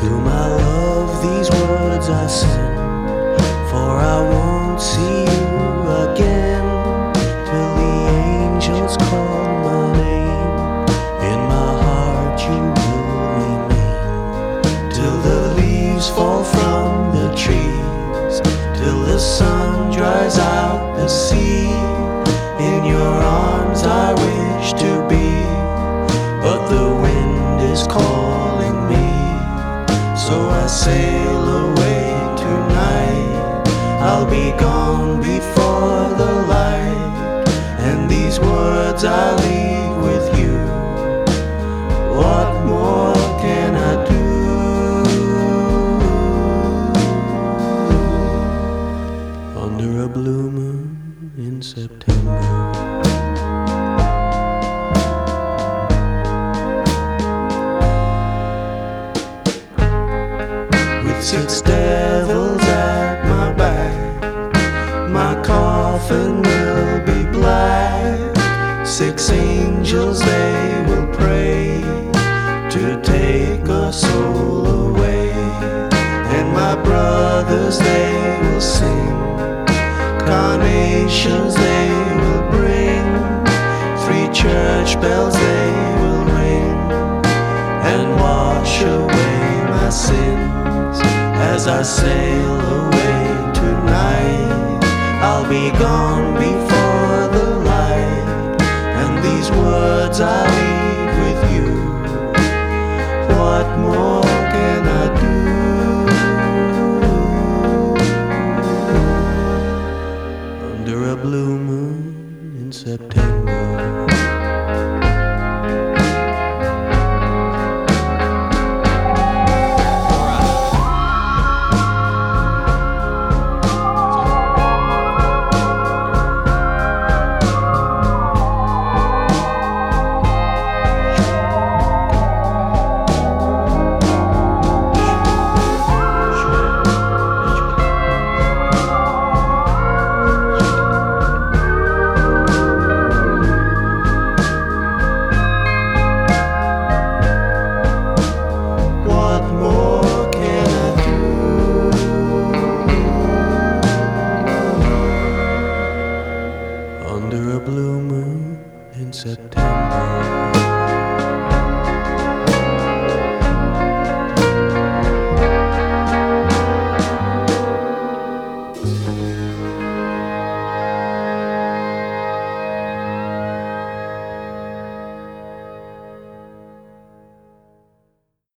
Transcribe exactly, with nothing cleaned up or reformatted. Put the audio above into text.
To my love these words I send, for I won't see you again till the angels call my name. In my heart you will remain, till the leaves fall from the trees, till the sun dries out the sea. In your arms I wish to be, but the wind is calling me. So I sail away tonight, I'll be gone before the light, and these words I leave with you. What more can I do? Under a blue moon in September, six devils at my back, my coffin will be black. Six angels, they will pray to take our soul away. And my brothers, they will sing, carnations they will bring, three church bells they will ring, and wash away my sins. As I sail away tonight, I'll be gone before the light, and these words I leave with you. What more